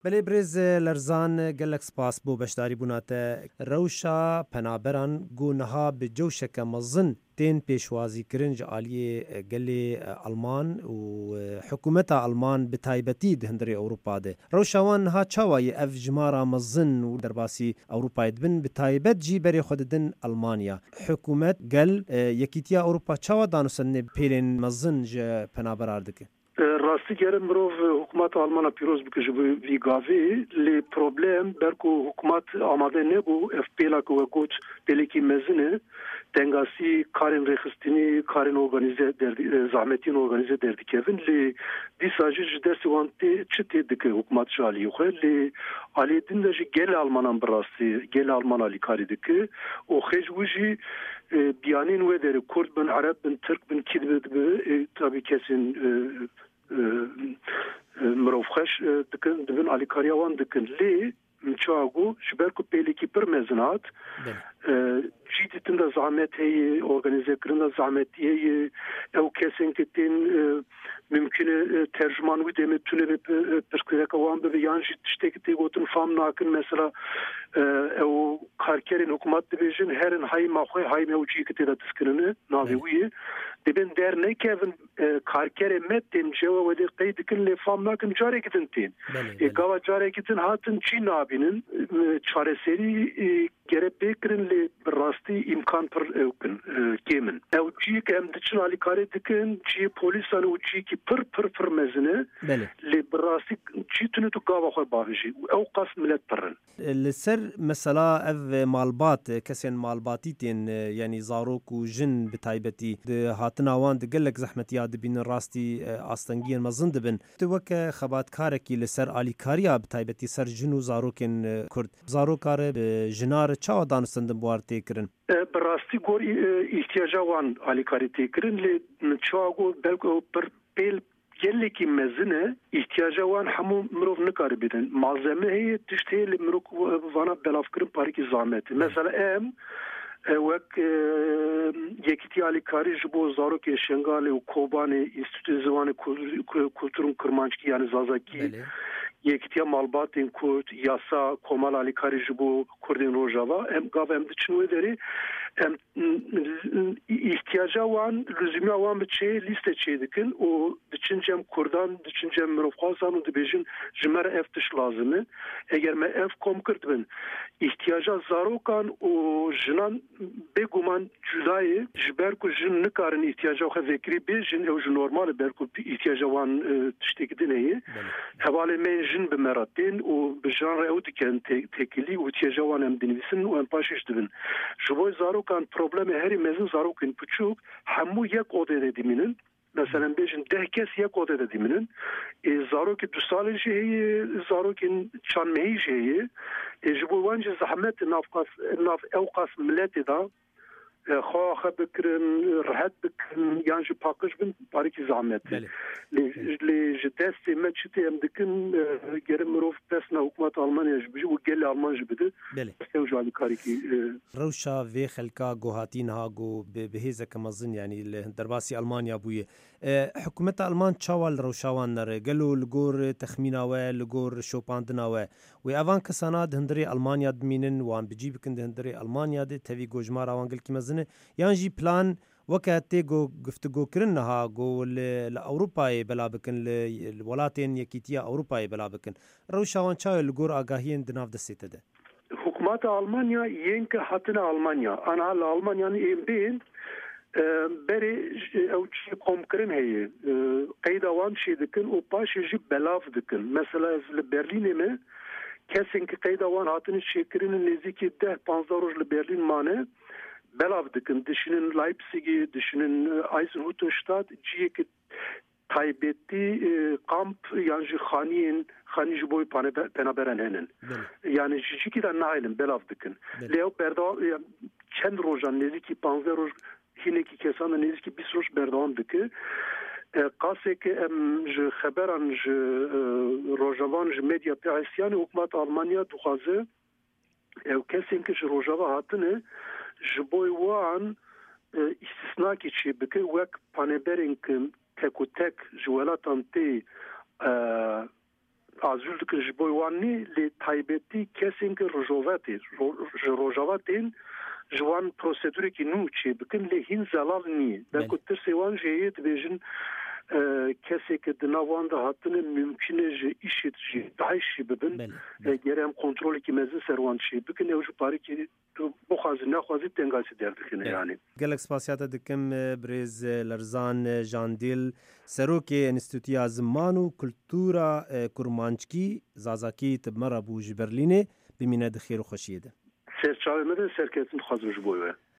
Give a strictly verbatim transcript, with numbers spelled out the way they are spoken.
بله برز لرزان گلک سپاس بو بشداری بوناته روشا پنابران گونها به جوشک مزن تین پیشوازی کرنج عالی گلی آلمان و حکومت آلمان به تایبتی دهندری اروپا ده روشوان ها چوای اف جمارا مزن و درباسی اروپا دبن به تایبت جی بری خوددن آلمانیا حکومت گل یکیتیا اروپا چوا دانوسن پیلن مزن ج پنابراردک راستی گرم مرو حکومت آلمان پیروز بکش وی گاوی لی پروبلم برکو حکومت آماده نبو اف پیلا کو گوت پلیکی مزنه دنگاسی کارن رخستینی کارن organize der zahmetin organize derdi kevin li disajı dersi wanti çiti dik hukumat şali yox li alidin de gel Almanan brasi gel Alman ali kari dik o xejwiji biyanin ve der Kurd bin Arap bin Türk bin kidbid bi tabi kesin مرافخش دکن دبن علی کاریوان دکن لی مچاگو شبرکو پیلیکی پر مزنات جیدتن دا زحمت هی organize کرن دا زحمت هی او کسین که تین ممکنه ترجمان وی دمی تونه به پرسکرک وان به یان جید تشتکی تی گوتن فام ناکن مثلا او کارکرین حکومت دیویژن هرن های ماخوی های موجی که تیدا تسکننه ناوی وی دبن در نکیون کارکر متن جوا ودی قید کن لی فام ناکن جاره کتن تین گاوا جاره کتن هاتن چی نابینن چاره سری گره بکرن لی راستی امکان پر اوکن کیمن او چی که ام دچن علی کاری دکن چی پولیسان او چی که پر پر پر مزنه لی راستی چی تونه تو گاوا خواه باوشی او قاس ملت پرن لسر مثلا اف مالبات کسین مالباتی تین یعنی زاروک و جن بتایبتی هاتنا وان دگلک زحمت یاد بین راستی آستنگی مزن دبن تو وک خبات کارکی لسر علی کاریا بتایبتی سر جن و زاروکن کرد زاروکار جنار چاو دانستندن بوار تیکرن براستی گور احتیاجا وان علی کاری تیکرن لی چاو بلکو پر پیل یلکی مزنه احتیاجا وان همو مروف نکار بیدن malzeme هی تشتی لی مروف وانا بلاف کرن پارکی زحمت مثلا ام وک یکیتی علی کاری جبو زاروک شنگال و کوبانی انستیتو زبان کلتورون کرمانچکی یعنی زازاکی یکیتی مالباتین کرد یاسا کومال علی کاری جبو کردین روجاوا ام گاو ام دچنوی داری ام احتیاجا وان لزومی وان بچه لیست چه دکن و دچنجم کردان دچنجم مروفقازان و دبیجن جمر افتش لازمه اگر ما اف کم کرد بن احتیاجا زاروکان و جنان بگومان جدایی جبرکو جن نکارن احتیاجا خو ذکری به جن او جن نورمال برکو احتیاجا وان تشتیک دنیه حواله من جن بمراتين وبجان رأودي كان تكلي وتيجوان ام دنيسن وام باشش دبن جبوي زارو كان بروبلم هري مزن زارو كان بتشوك همو يك odede diminin مثلا بيجن ده كاس يك odede diminin زارو كي دوسال جي زارو كي شان مهي جي جبوي وانج زحمت نافقاس ناف اوقاس ملاتي دا خواه بکرن راحت بکرن یعنی جو پاکش بن باریکی زحمت لی جدستی مچتی ام دکن گرم مروف پسنا حکومت آلمانیا جبجی و گل آلمان جبده استیو جوانی کاری کی روشا وی خلکا گوهاتین ها گو بهیزه کمزن یعنی درباسی آلمانیا بویه حکومت آلمان چاوال روشاوان نره گلو لگور تخمیناوه لگور شوپاندناوه و اوان کساناد هندری آلمانیا دمینن وان بجی بکن هندری آلمانیا ده توی گوجمار اوان گل کی مزنه یان جی پلان وکاتی گو گفتگو کرنها گو لأوروپای بلا بکن لولاتین یکیتیا اوروپای بلا بکن روشاوان چاوال لگور آگاهین دناف دسته ده حکومت آلمانیا ینک حتنا آلمانیا آنها لآلمانیان این بین بری او چی قوم کرن هی قید آوان چی دکن و پاش جی بلاف دکن مثلا لبرلین می کسین که قید آوان هاتنی چی کرن نزدیکی ده پانزده روز لبرلین مانه بلاف دکن دشنن لایپسیگی دشنن آیزنهوتنشتات جیه که تایبتی کامپ یعنی خانیین خانی جبوی پنابرن هنن یعنی جی که در نایلن بلاف دکن لیو بردا چند روزان نزدیکی پانزده روز هینکی کسان نزدیکی بیست روز بردام دکه قاسه که ام ج خبران ج روزوان ج مدیا پیاسیان حکومت آلمانیا دخوازه او کسی که ج روزوا هاتنه جبوی وان استثناء کی چی بکه وک پانبرین که تک و تک جوالاتان تی azul dikin ji bo wan nî lê taybetî kesên ki rojovetê ji rojavetên ji wan prosedûrekî nû çê bikin lê hîn zelal niye der ku tirsê wan jê heye dibêjin keseke di nav wan de hatine mümkün e ji îşê jî dahişî bibin eger em kontrolekî mezin ser wan çê bikin ew ji parîkê bixwazî nexwazî tengasî derdikine yani. Gelek spasiyata dikim Birêz Lerzan Jandîl Serokê Enstîtûya Ziman û Kultûra Kurmanckî Zazakî tibmera bû ji Berlînê bimîne di xêr û xweşiyê de. Serçavê me de serketin dixwazim ji bo we.